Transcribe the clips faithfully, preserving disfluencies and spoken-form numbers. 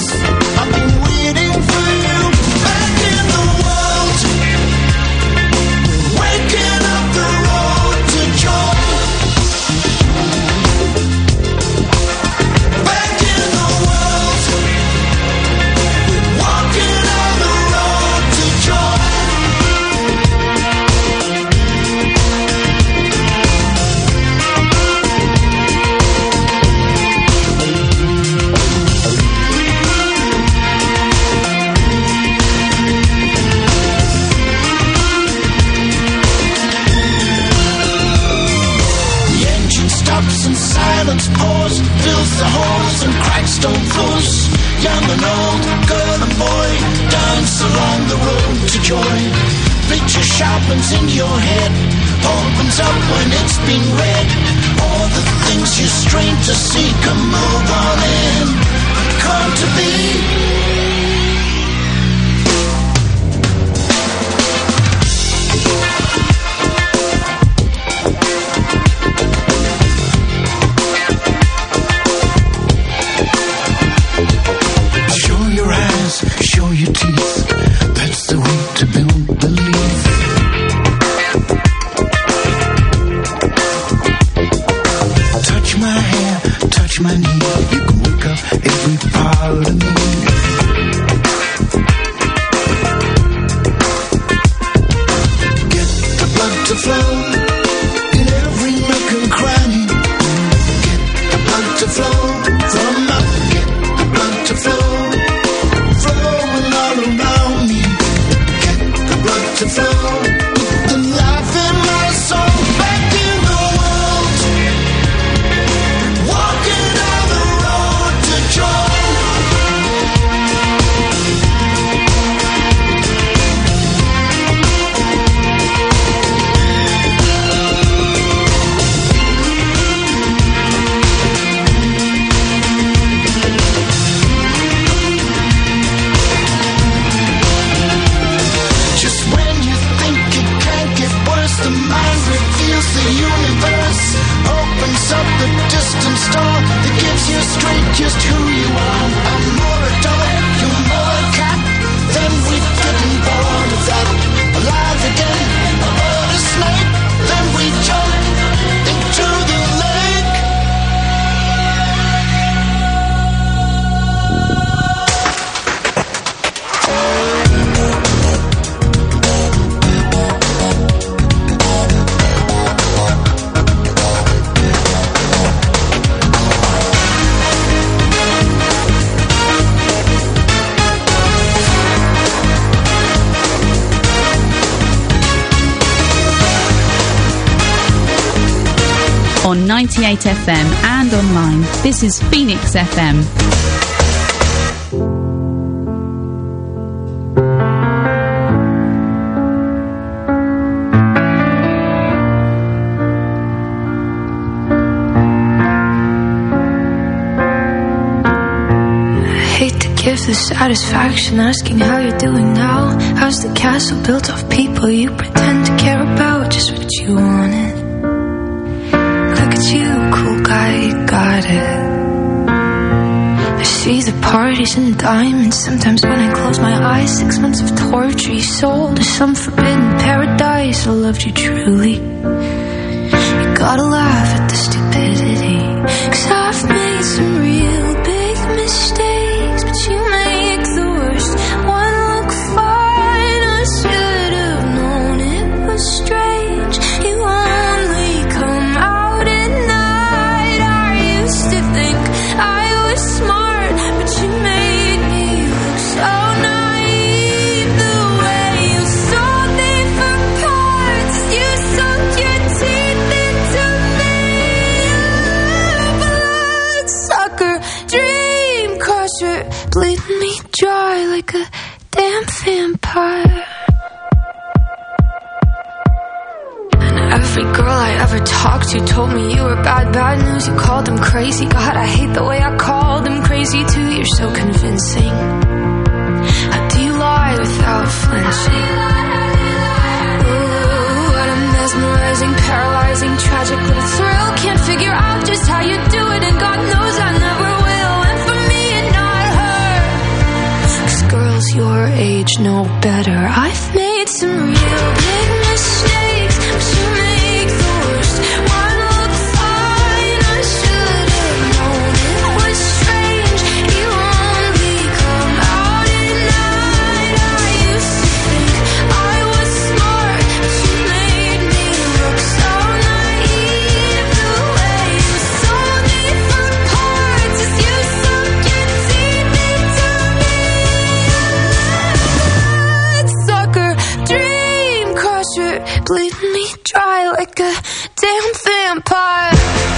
I've been waiting for you back in the world. We're waking up the road to joy. Back in the world. We're walking on the road to joy. Stops and silence pours, fills the holes and cracks stone floors. Young and old, girl and boy, dance along the road to joy. Picture sharpens in your head, opens up when it's been read. All the things you strain to see can move on in, come to be. Show your teeth, that's the way to build belief. Touch my hair, touch my knee, you can wake up every part of me. Get the blood to flow in every nook and cranny. Get the blood to flow from up, get the blood to flow. Around me, get the blood to flow, put the life in my soul. Back in the world, walking on the road to joy. The mind reveals the universe, opens up the distant star that gives you straight just who you are. I'm more a dog, you're more a cat. Then we're getting bored of that. Alive again, a bird, a snake. Then we jump into the lake. On ninety-eight F M and online. This is Phoenix F M. The satisfaction asking how you're doing now. How's the castle built of people you pretend to care about? Just what you wanted. Look at you, cool guy, you got it. I see the parties and diamonds. Sometimes when I close my eyes, six months of torture you sold to some forbidden paradise. I loved you truly. You gotta laugh at the stupidity, 'cause I've made some real big mistakes, but you make the worst one look fine. I should have known it was strange. You only come out at night. I used to think I was smart, but you made me look so naive. The way you sold me for parts, you sunk your teeth into me. Bloodsucker, dream crusher, bleeding me dry like a damn vampire. And every girl I ever talked to told me you were bad, bad news. You called them crazy. God, I hate the way I called them crazy too. You're so convincing. How do you lie without flinching? Ooh, what a mesmerizing, paralyzing, tragic little thrill. Can't figure out just how you do it, and God knows I never will. And for me and not her, age know better. I've made some real big mistakes, but you make the worst one look fine. I should have known it was strange. You only come out at night. I used to think I was smart, but you made me look so naive. The way you sold me for parts as you sunk your teeth into me. Sucker, dream crusher, bleeding me dry like a damn vampire.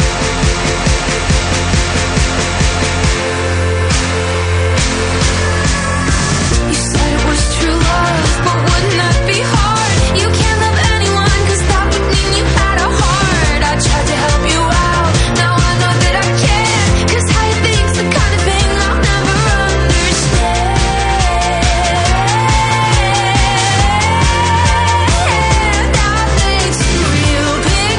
You said it was true love, but wouldn't that be hard? You can't love anyone, cause that would mean you had a heart. I tried to help you out, now I know that I can't, cause how you think's the kind of thing I'll never understand. I've made some real big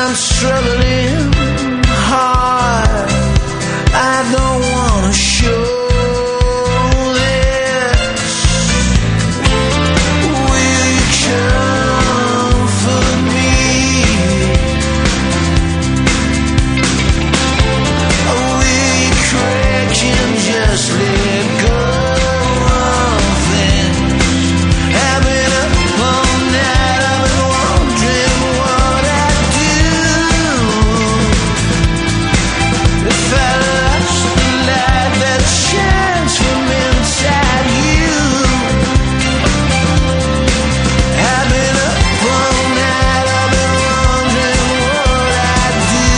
I'm struggling hard. I don't wanna show this. Will you comfort me? Or will you crack and just let go of things? I've been up all night, I've been wondering what I'd do if I lost the light that shines from inside you. I've been up all night, I've been wondering what I'd do.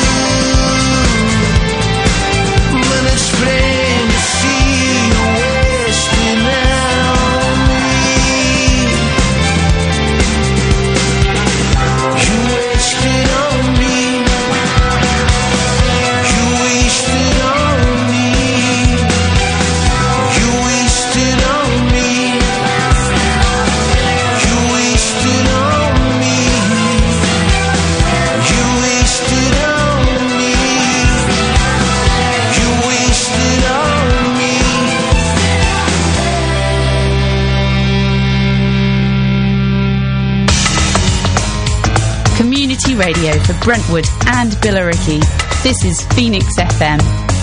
But it's plain to see you're wasting it on me. You wasted on me. You wasted on me. You wasted on me. You wasted on me. You wasted on me. You wasted on me. Community radio for Brentwood and Billericay. This is Phoenix F M.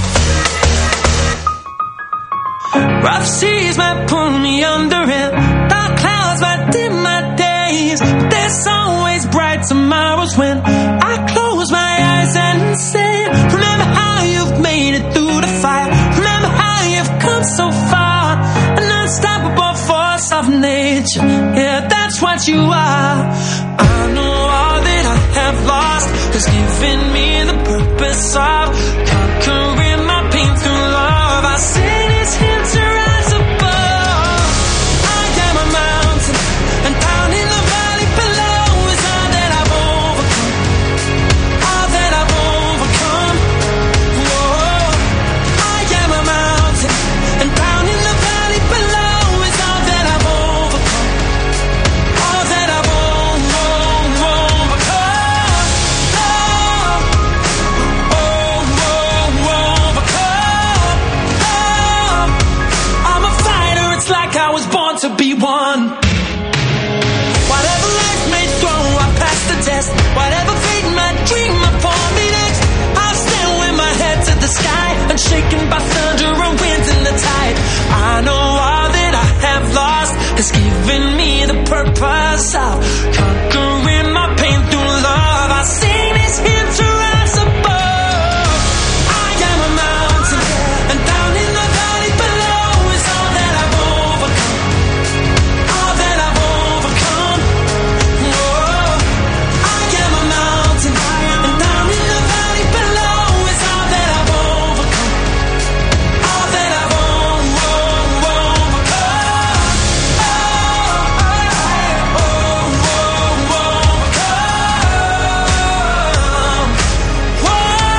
Rough seas might pull me under it. Dark clouds might dim my days. But there's always bright tomorrows when I close my eyes and say, remember how you've made it through the fire. Remember how you've come so far. An unstoppable force of nature. Yeah, that's what you are. I know all that I have lost has given me the purpose of conquering my pain through love. I sing his hymn to rise above. I am a mountain, and down in the valley below is all that I've overcome. All that I've overcome. Whoa. I am a mountain, and down in the valley below is all that I've overcome. All that I've o- o- overcome. Oh, oh, oh, overcome. Oh, I'm a fighter, it's like I was born to be one. Whatever life may throw, I pass the test. Whatever fate might dream up for me next, I'll stand with my head to the sky, unshaken by thunder and winds and the tide. I know all that I have lost has given me the purpose of conquering my pain through love. I sing this hymn to rise above. I am a mountain, and down in the valley below is all that I've overcome. All that I've overcome. Whoa. I am a mountain, and down in the valley below is all that I've overcome. All that I've o- o- overcome. Oh, oh, oh, oh, overcome. Whoa.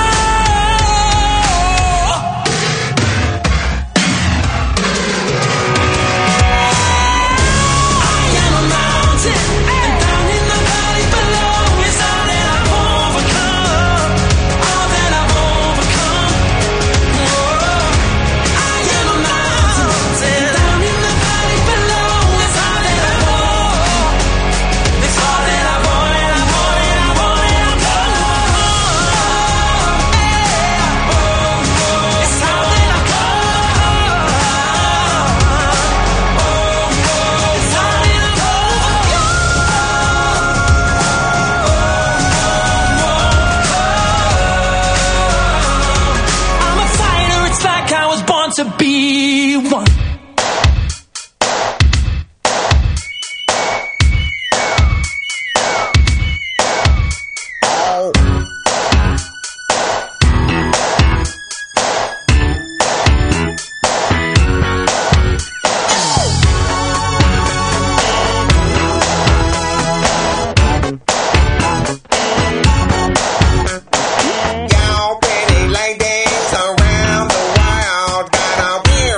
I am a mountain, and down in the valley below is all that I've overcome. All that I've overcome. Whoa. I am a mountain, and down in the valley below is all that I've overcome. It's all that I've wanted, I've wanted, I've wanted, I've wanted. It's all that I've I'm a fighter, it's like I was born to be one. Y'all pretty ladies around the world got a real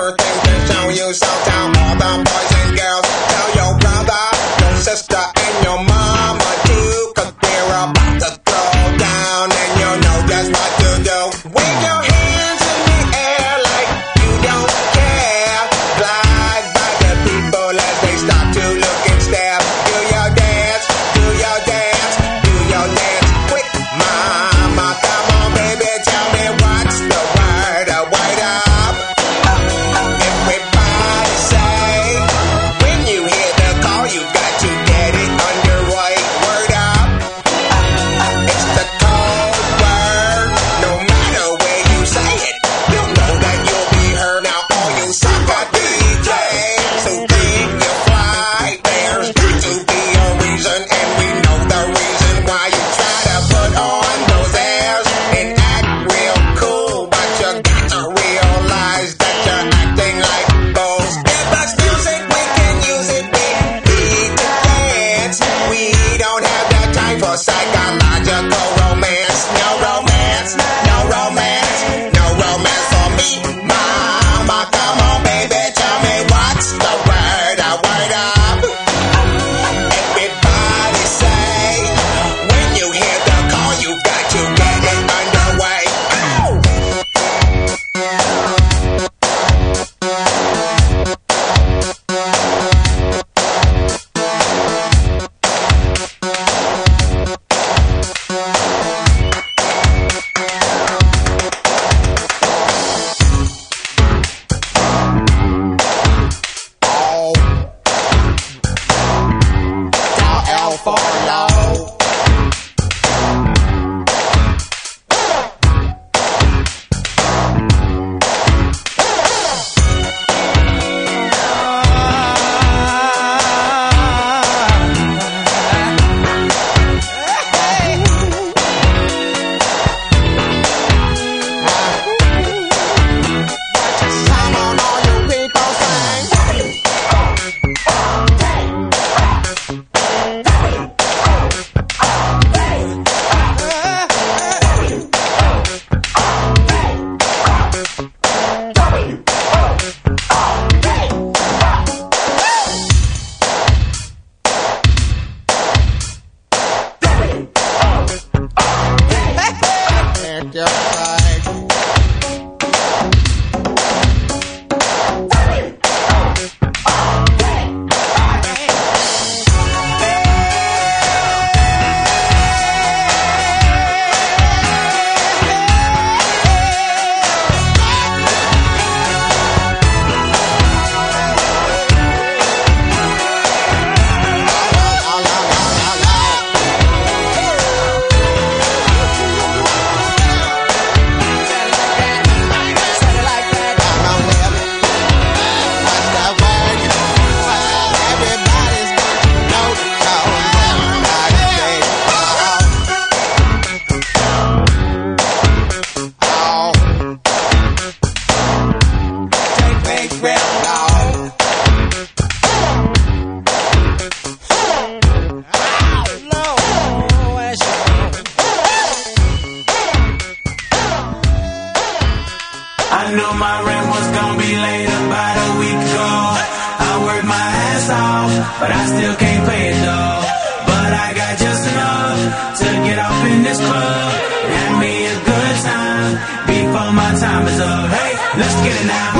knew my rent was gonna be late about a week ago. I worked my ass off, but I still can't pay it though. But I got just enough to get off in this club. Have me a good time before my time is up. Hey, let's get it now.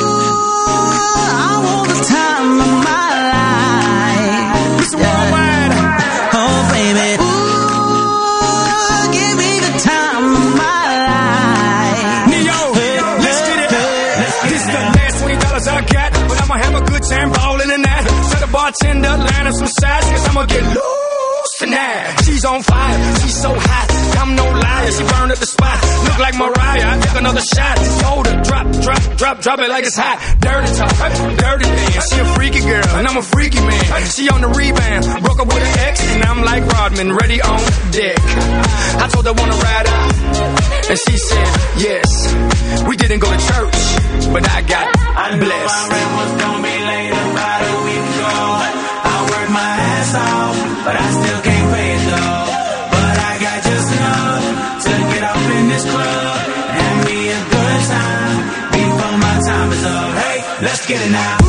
And ballin' in that. Tell the bartender, land some sides, cause I'ma get loose tonight. She's on fire, she's so hot. I'm no liar, she burned up the spot. Look like Mariah, I take another shot. Hold her, drop, drop, drop, drop it like it's hot. Dirty talk, dirty dance. She a freaky girl, and I'm a freaky man. She on the rebound, broke up with an ex, and I'm like Rodman, ready on deck. I told her wanna ride out, and she said yes. We didn't go to church, but I got blessed. My rent was gonna be late about a week ago. I worked my ass off, but I still can't pay it though. But I got just enough to get off in this club. Have me a good time before my time is up. Hey, let's get it now.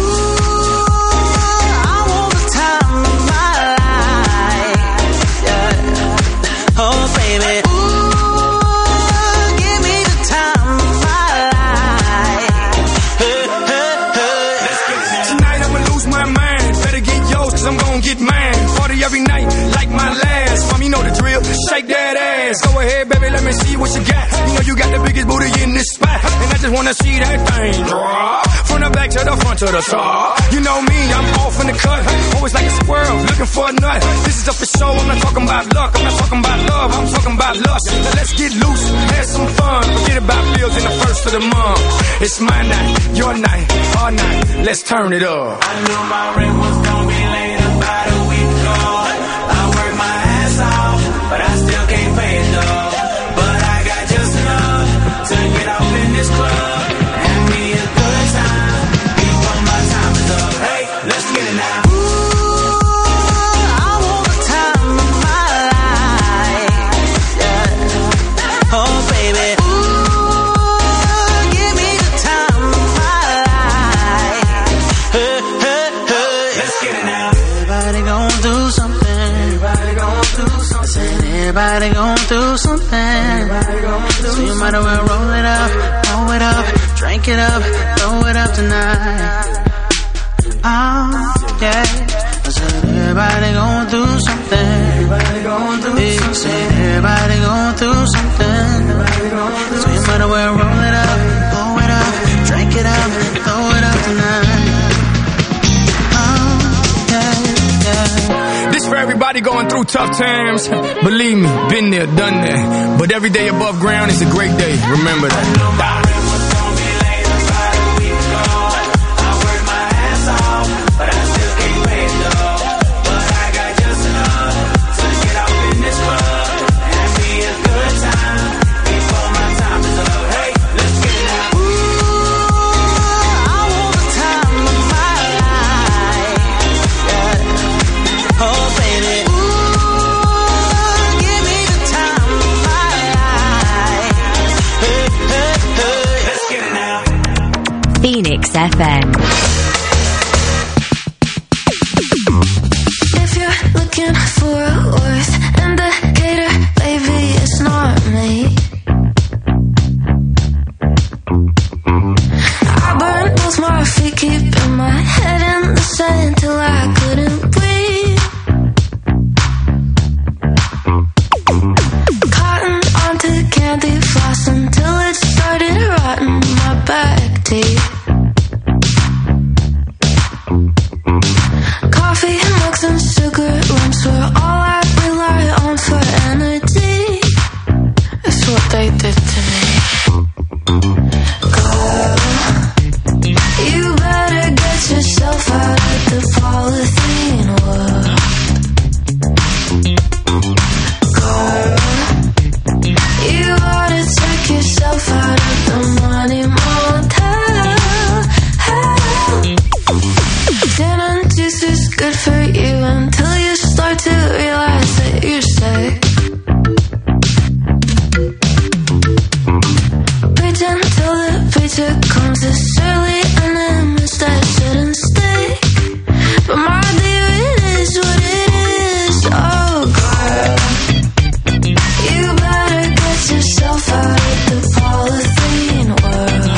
Every night, like my last. Mom, you know the drill. Shake that ass. Go ahead, baby, let me see what you got. You know you got the biggest booty in this spot, and I just wanna see that thing drop from the back to the front to the top. You know me, I'm off in the cut, always like a squirrel looking for a nut. This is up for show. I'm not talking about luck. I'm not talking about love. I'm talking about lust. Now let's get loose, have some fun. Forget about bills in the first of the month. It's my night, your night, our night. Let's turn it up. I knew my rent was gonna be late about a week ago. Off, but I still can't pay it though. But I got just enough to get off in this club. Have me a good time before my time is up. Hey, let's get it now. Everybody gon' do something. So you might as well roll it up, roll it up, drink it up, throw it up tonight. Oh, yeah. I said everybody gon' do something. Everybody gon' do something. Said everybody gon' do something. So you might as well roll it up, roll it up, drink it up, throw it up tonight. This for everybody going through tough times. Believe me, been there, done that. But every day above ground is a great day. Remember that. Phoenix F M. If you're looking for a worth indicator, baby, it's not me. I burned both my feet, keeping my head in the sand till I couldn't breathe. Cotton onto candy floss until it started rotting my back teeth. it comes this early and I missed I shouldn't stay. But my dear, it is what it is. Oh, girl, you better get yourself out of the polythene world.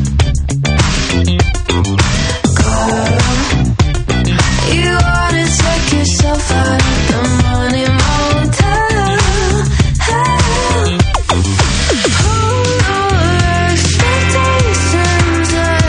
Girl, you ought to take yourself out of the money motel. Hold your expectations.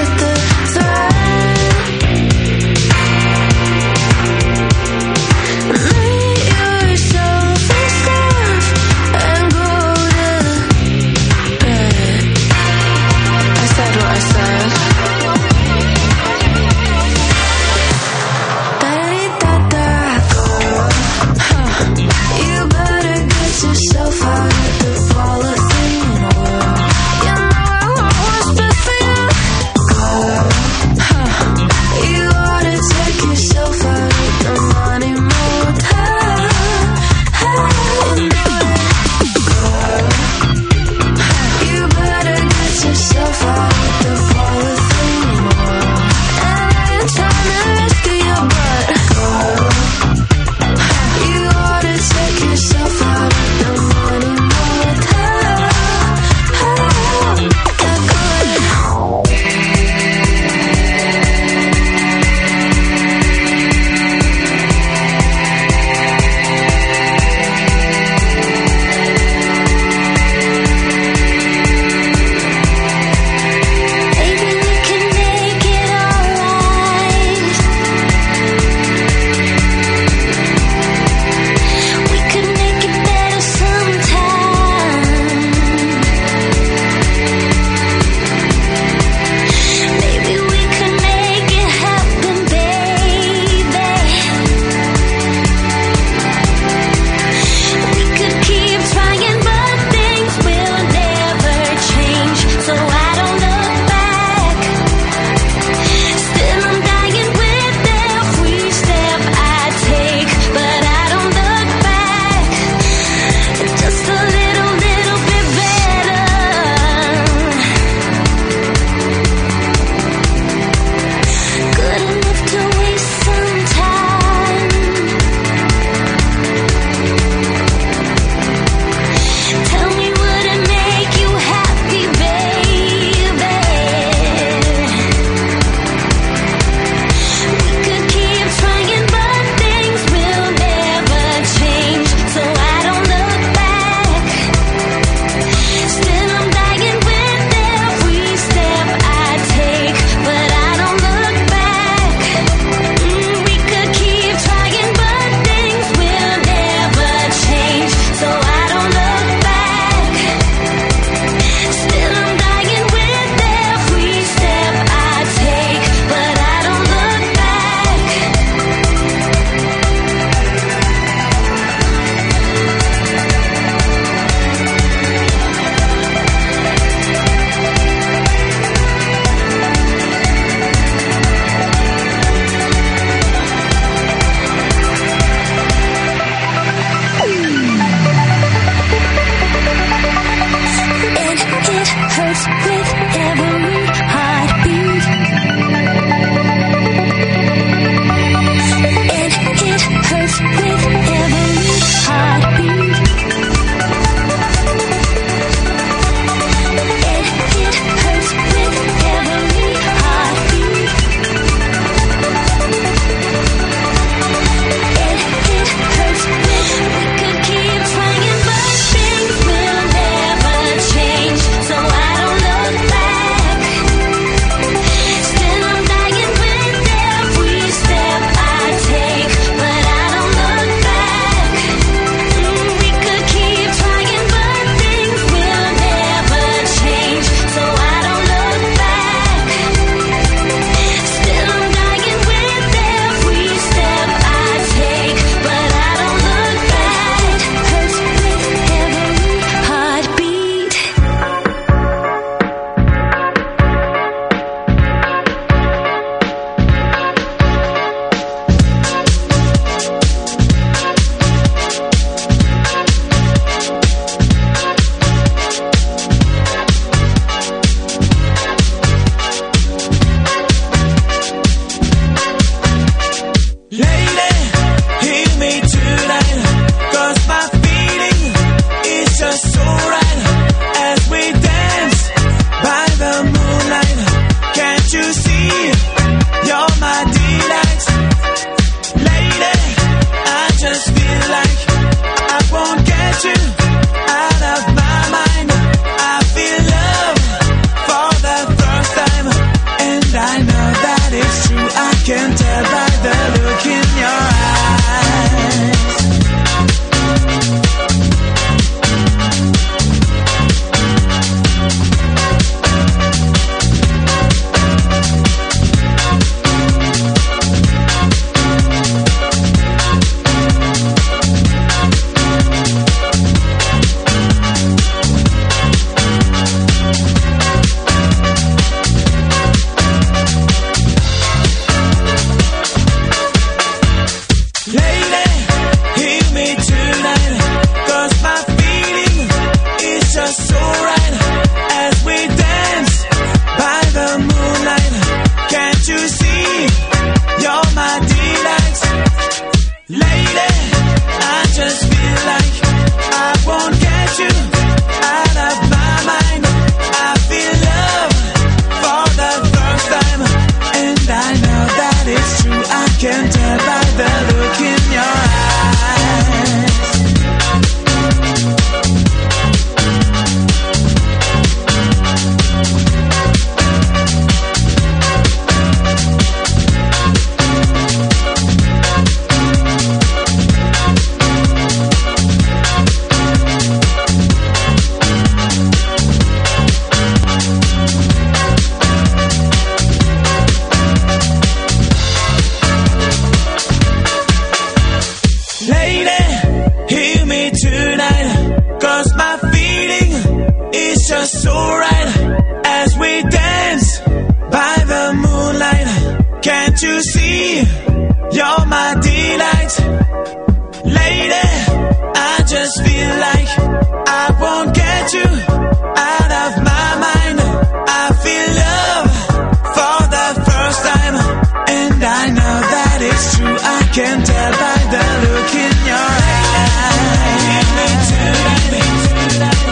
you see? You're my delight. Lady, I just feel like I won't get you out of my mind. I feel love for the first time, and I know that it's true. I can tell by the look in your eyes. Give me tonight,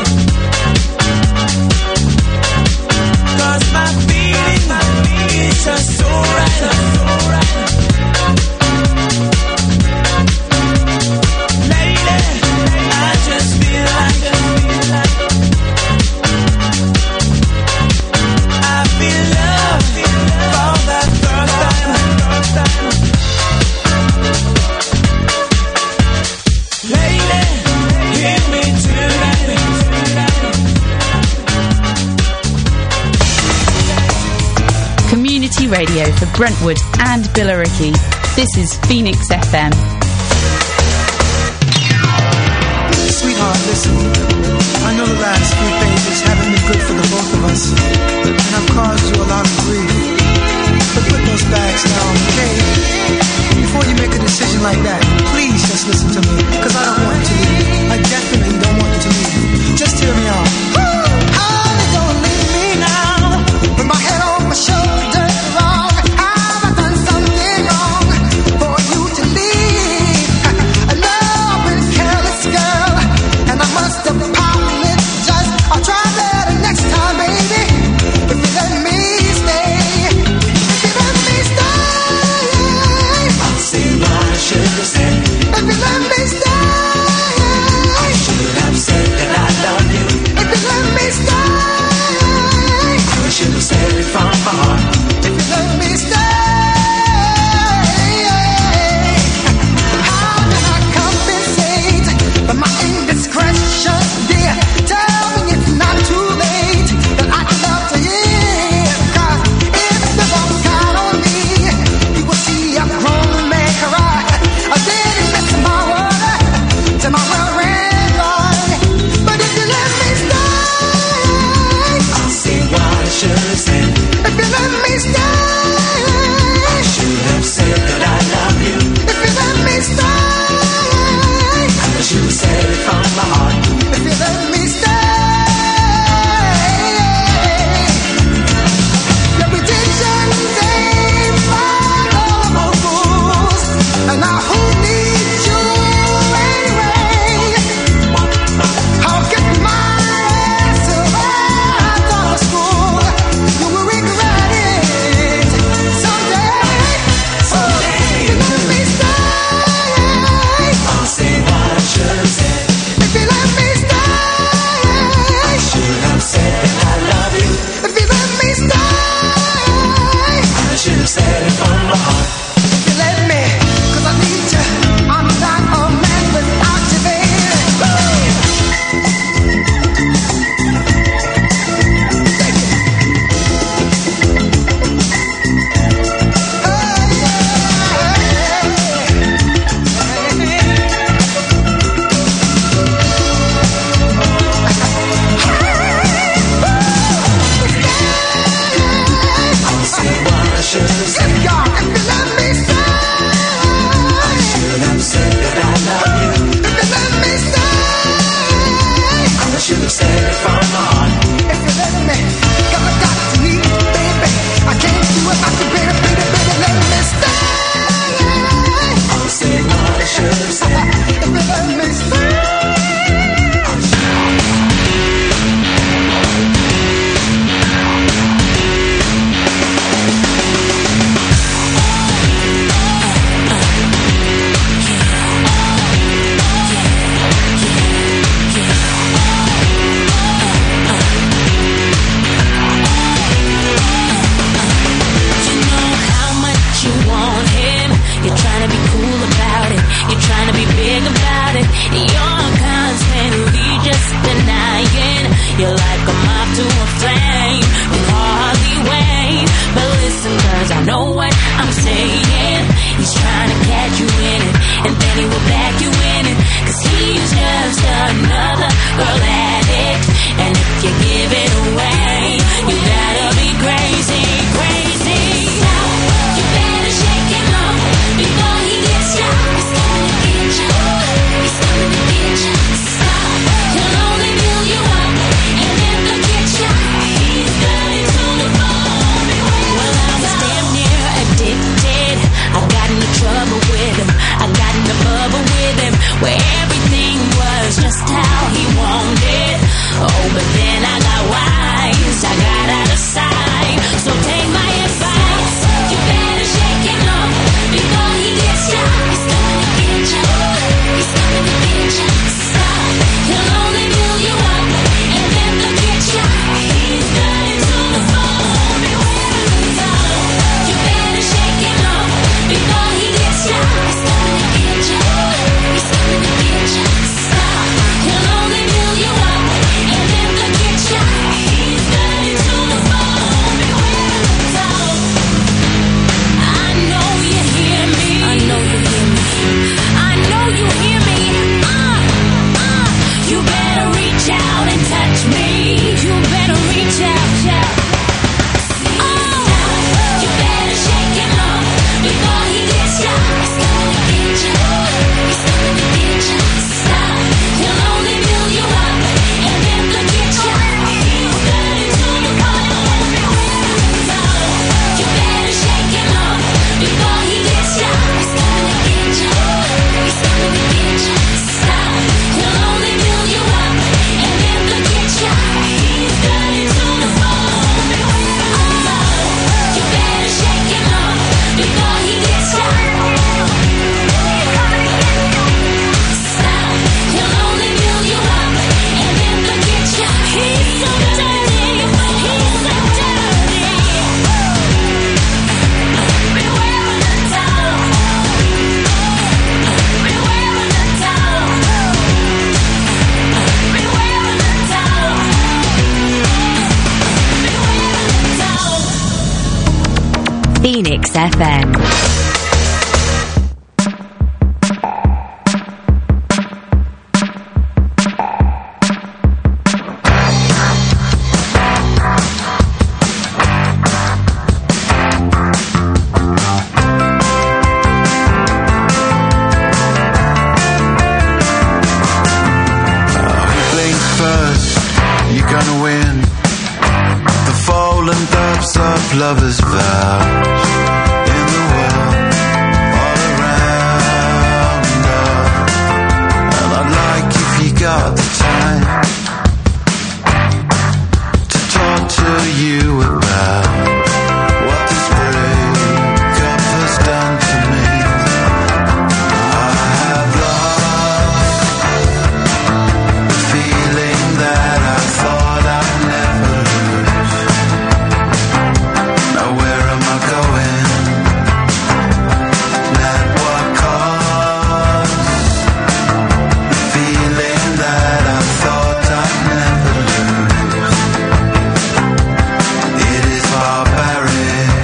cause my feeling, my feeling is just so right, so right. Lady, I just feel like, I feel love for the first time, first time. Lady, hear me tonight. Community radio for Brentwood and Billericay. This is Phoenix F M. Sweetheart, listen. I know the last few pages haven't been good for the both of us, and I've caused you a lot of grief. But put those bags down, okay? Before you make a decision like that, please just listen to me, because I don't want you to leave. I definitely don't want you to leave. Just hear me out. Honey, don't leave me now, with my head on my shoulder. Wrong, have I done something wrong for you to leave? I know I've been careless, girl, and I must apologize. I'll try better next time, baby. If you let me stay, if you let me stay, I'll see what I should have said. if you let me stay, I should have said that I love you. if you let me stay, I should have said it from my heart. if you let me stay. How can I compensate for my indiscretion, dear? Tell me it's not too late, that I'd love to hear. 'Cause if the wrong got on me, you will see I'm grown man cry. I didn't miss my water to my well-ran line. But if you let me stay, I'll see what I should have said. if you let me stay, I should have said that I love you. if you let me stay, I should have said it from my heart. if you let me stay. Your redemption day, follow the rules, and now who needs you anyway? I'll get my answer right out of school. You will regret it someday. Someday, if you let me stay, I'll say what I should have said. if you let me stay, I should have said that I love you. if you let me stay, I should have said it from my heart. if you let me, 'cause I need you. I'm not a man without you, baby. I'll say what I should have said. If y'all, if you let me stay, I should have said that I love you. if you let me stay, I should have said it from my heart. if you let me, 'cause I got to need you, baby. I can't do it without you, baby, baby, baby, let me stay. I'll say what I should have said. If you let me stay. You better Phoenix F M. Lovers' vows in the world all around us, and I'd like if you got the time to talk to you about what this breakup has done to me. I have lost the feeling that I thought I'd never lose. Where am I going? At what cost? The feeling that I thought I'd never lose. It is barbaric.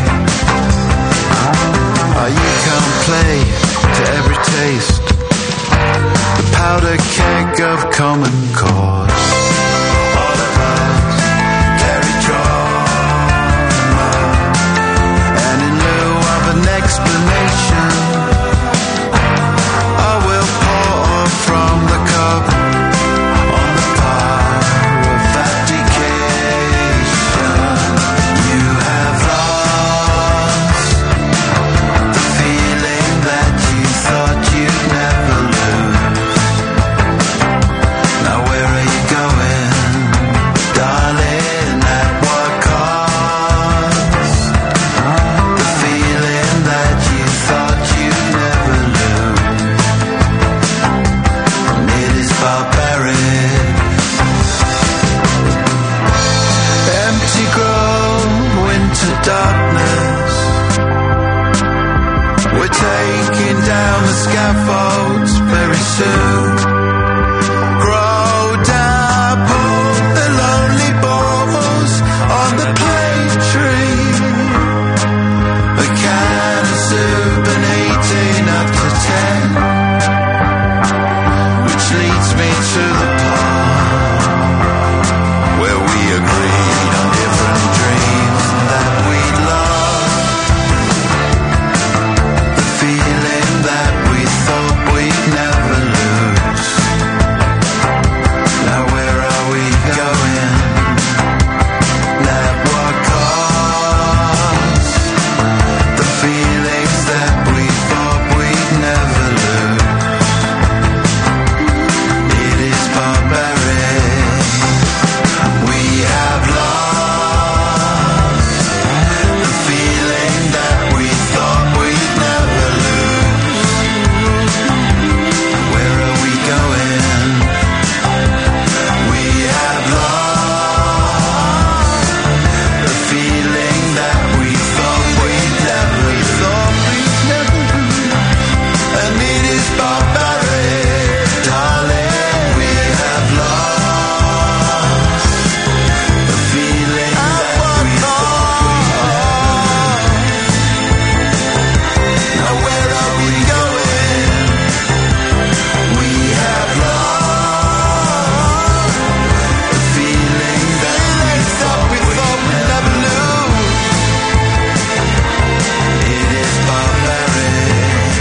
Oh, you can't play to every taste. The powder keg of common cause. All of us carry trauma. And in lieu of an explanation, I will pour from the cup on the pyre of abdication. You have lost the feeling that you thought you'd never lose. Now where are you going, darling? At what cost? The feeling that you thought you'd never lose. It is barbaric. Empty grove, winter darkness. We're taking down the scaffolds very soon. Grow dapple the lonely balls on the plane tree. A can of soup and eighteen up to ten, which leads me to the park where we agreed on different dreams that we'd lost. The feeling that we thought we'd never lose. Now where are we going? At what cost? The feelings that we thought we'd never lose. It is barbaric. We have lost the feeling that we thought we'd never lose. Where are we going? We have lost the feeling that we thought we'd never lose. And it is barbaric, darling. We have lost the feeling that we thought we'd never lose. Now where are we going? We have lost the feeling that we thought we'd never lose. It is barbaric.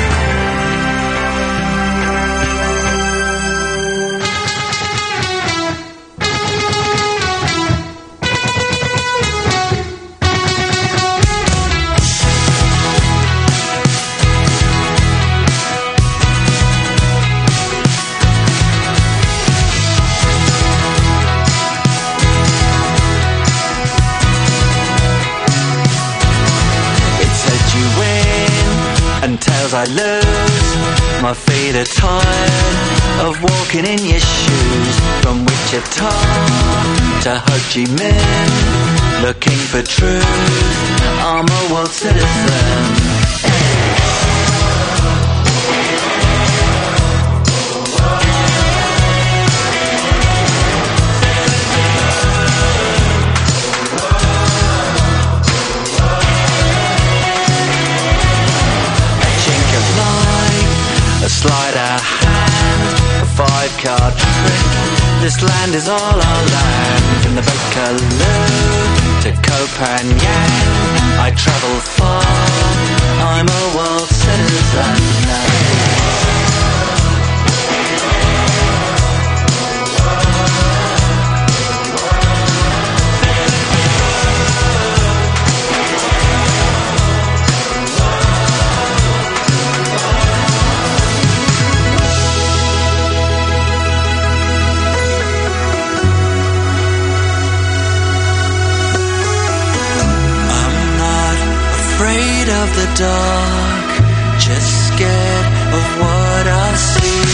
It's heads you win and tails I lose. My feet are tired of walking in your shoes. From Wichita to Ho Chi Minh, looking for truth. I'm a world citizen. this land is all our land. From the Bakerloo to Copenhagen, I travel far, I'm a world citizen now. Of the dark, just scared of what I see.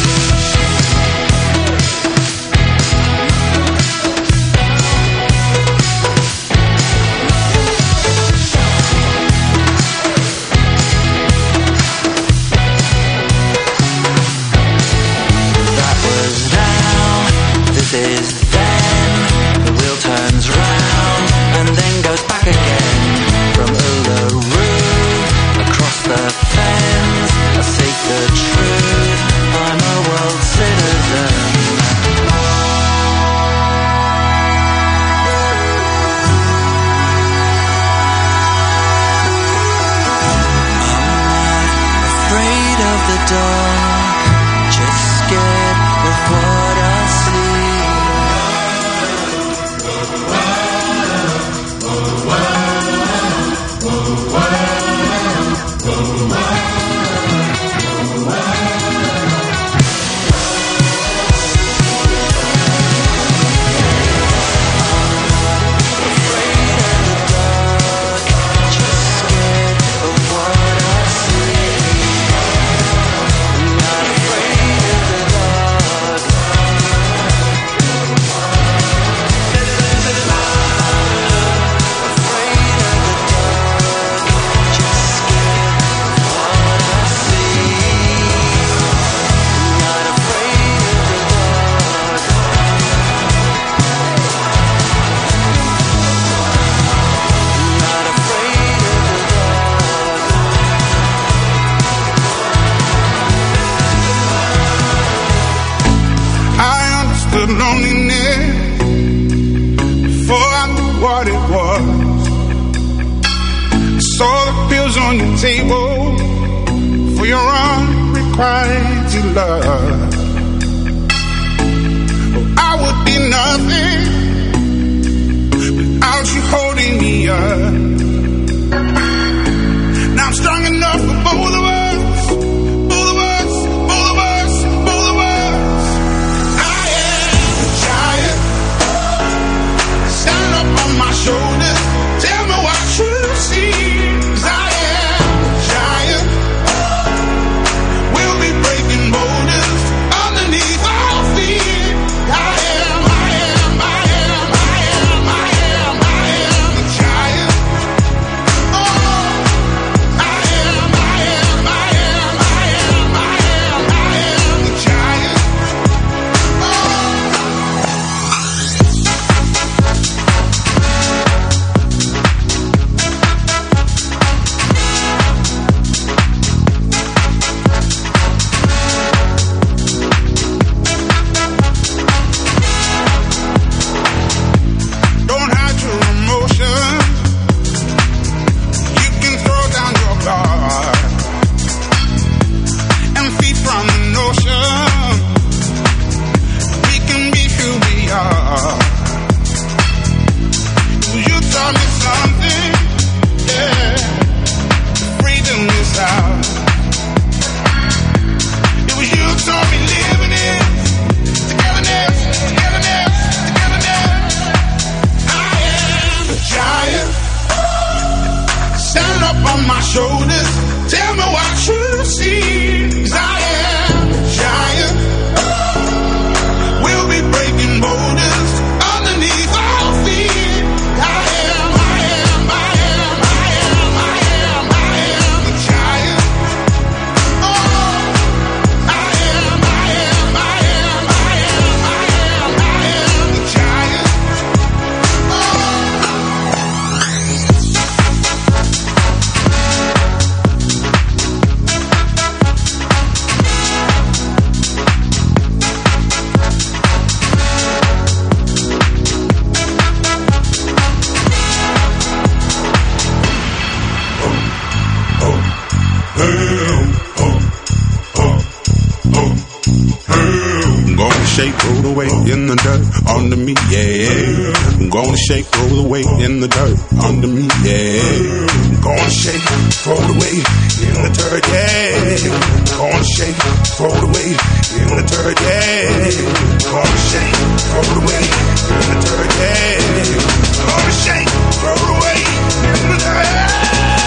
That was now, this is then. The wheel turns round and then goes back again. From Uluru across the fence, I seek the truth, I'm a world citizen. I'm not afraid of the dark, just scared of what I see. On your table for your unrequited love. Oh, I would be nothing without you holding me up. Now I'm strong enough for both of us, both of us, both of us, both of us. I am a giant. Stand up on my shoulders. Tell me what you see. the weight in the dirt under me, yeah. I'm gonna shake, throw the weight in the dirt under me, yeah. I'm gonna shake, throw the weight in the dirt, yeah. I'm gonna shake, throw the weight in the dirt, yeah. I'm gonna shake, throw the weight in the dirt, yeah. I'm gonna shake, throw the weight in the dirt.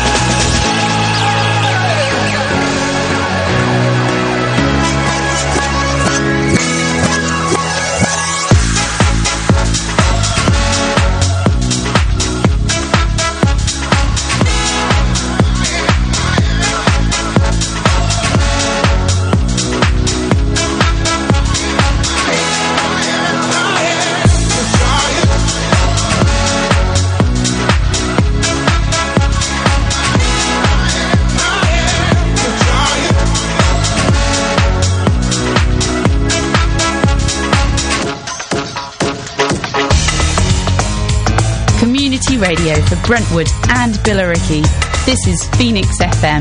Radio for Brentwood and Billericay. This is Phoenix F M.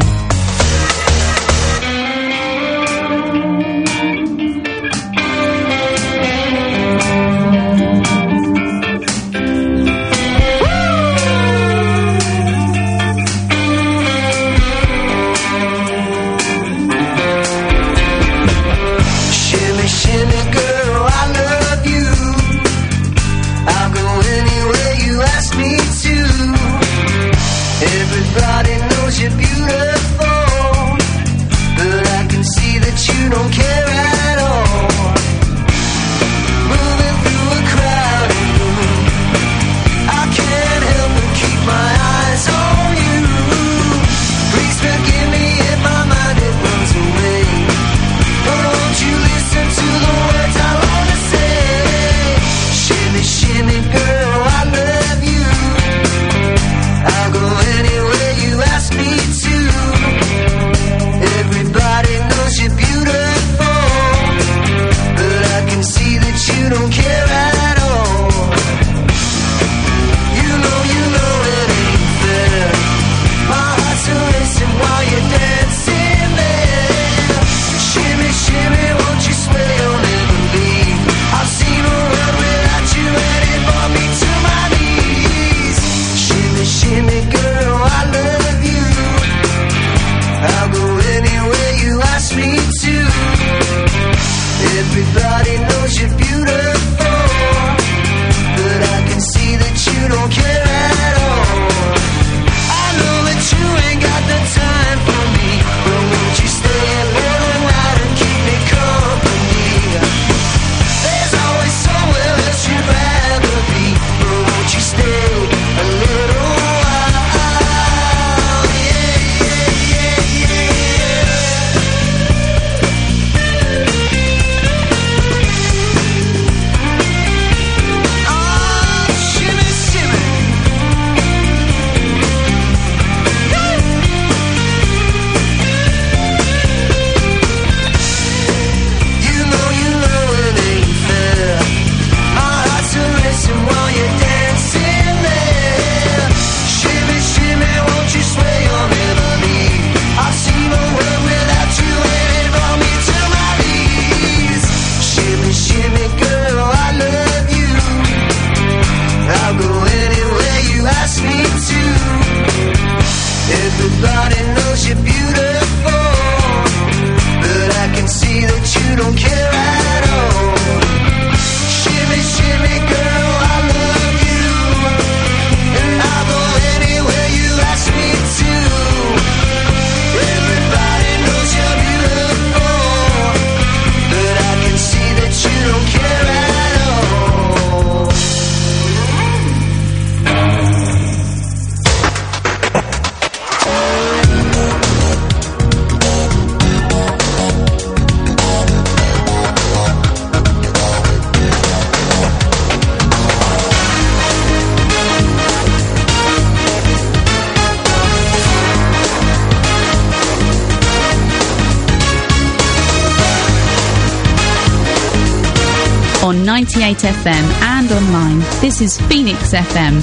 On ninety-eight F M and online. This is Phoenix F M.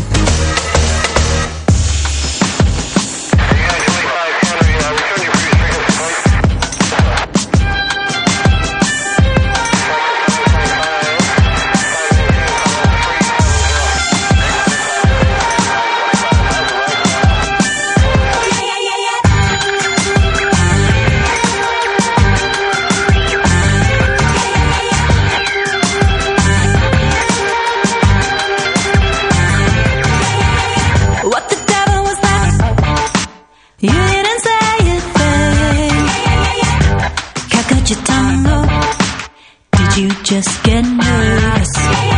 get nervous.